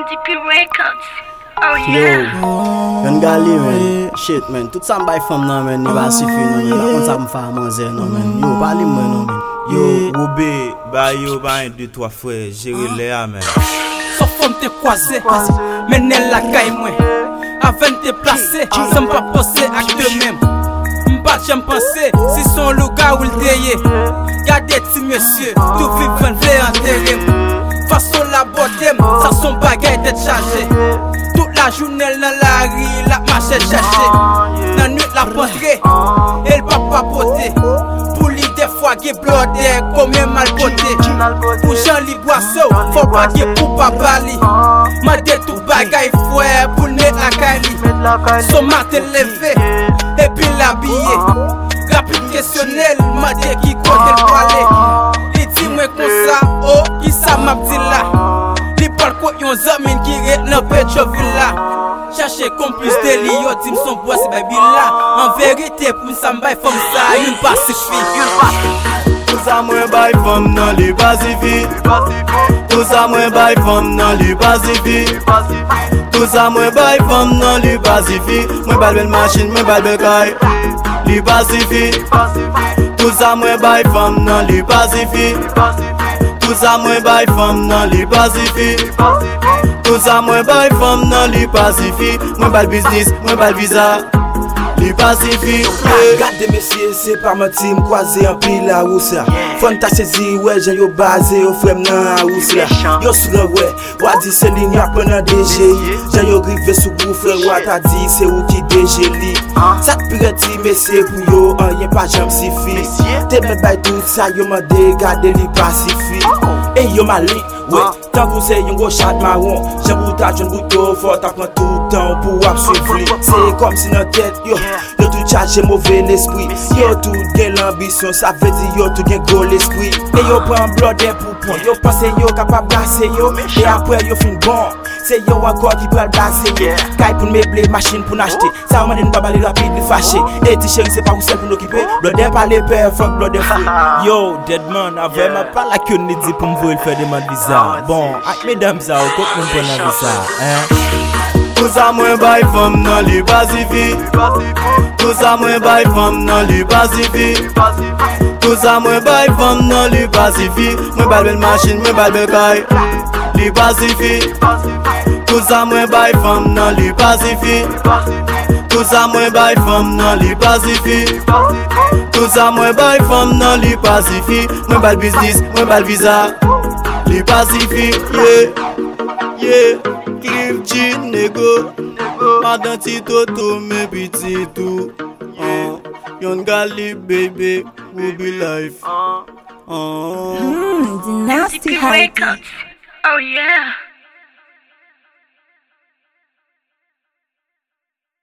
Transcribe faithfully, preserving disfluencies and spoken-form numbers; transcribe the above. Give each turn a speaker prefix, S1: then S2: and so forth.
S1: D P Records. Oh
S2: Yo,
S1: yeah.
S2: yon gali men, shit men, tout sa mbay fam nan men, ni ba sifi nan men, la kon sa mfa manze nan men, yo, pali mwen nan men.
S3: Yo, Wobe, ba yo ba un, deux, trois frères, jere le a men.
S4: So fom te kwaze, men el la kay mwen. Aven te plase, sa mpa pose ak de men. Mbat jem pense, si son luga ou l'deye. Gade ti monsieur, tout vivant vle enterre. Façon la botem, sa son bagay te chargé. Toute la journée dans la rue, la marche chercher. Nan nuit la pentre, elle va papoter. Pour lui des fois qui blodé, comme un mal poté. Pour Jean li boisseau, faut pas que pour pas bali. M'a dit tout bagay fouet, pour ne la kali. Son matin levé, et puis l'habillé. Rapide questionnel, m'a dit qui compte le poilet. Il dit moi comme ça, oh, qui ça m'a dit là. Li parle quoi yon zamine qui est dans Petroville là. Chercher complice de li, yo dit son bois c'est baby là. En vérité, pour ça m'bay femme ça, yon pacifique.
S3: Tout ça moi bay femme nan li pacifique. Tout ça moi bay femme nan li pacifique. Tout ça moi bay femme nan li pacifique. Moi bal belle machine, moi bal belle caille. Li pacifique. Tout ça moi bay femme nan li pacifique. Tout ça moi bay femme nan li pacifique. Tout ça moi bay femme nan li pacifique. Moi bal business, moi bal visa. Li pacifique.
S5: Regardez messieurs, c'est pas ma team croisé en pile la rousse là. Fon ta saisi, ouais, j'ai yo basé au frème nan la rousse là. Yo sur le ouais, wadi c'est ligne à prendre D G I. J'ai yo rivé sous gouffre, ouais, t'as dit c'est où qui D G li. Ça te pire ti messieurs pour yo, rien pas j'aime si fi. T'es me bay tout ça, yo m'a dégardé li pacifique. Et yo m'a li, ouais, tant que c'est yon go chat marron. J'ai bouta, j'en bouto, faut t'apprendre tout le temps pour suivre. C'est comme si notre tête, yo. Yo tout chargé mauvais l'esprit. Yo tout gen l'ambition, ça veut dire yo tout gen gros l'esprit. Et yo prend blood pour point. Yo pense yo capable brasser yo. Et après yo fin bon. C'est yo encore qui peut le brasser yo. Kay pour meubler, machine pour n'acheter. Ça m'a dit une babali rapide, li fâché. Et ti chéri c'est pas où c'est pour l'occuper. Blood pas les pères, fuck blood free.
S4: Yo, Deadman, a vraiment pas la queue ni dit pour me faire demande visa. Bon, avec mesdames ça, au compte mon bon visa, hein.
S3: Tout ça moi bay femme nan li pacifique. Tout ça moi bay femme nan li pacifique. Tout ça moi bay femme nan li pacifique. Moi bal belle machine, moi bal belle caille. Li pacifique. Tout ça moi bay femme nan li pacifique. Tout ça moi bay femme nan li pacifique. Tout ça moi bay femme nan li pacifique. Moi bal business, moi bal visa. Li pacifique, yeah, yeah. Cliff G, nego. Madame Tito, to me petit tout. Yon gali baby, will be life.
S1: D P Records. Oh yeah.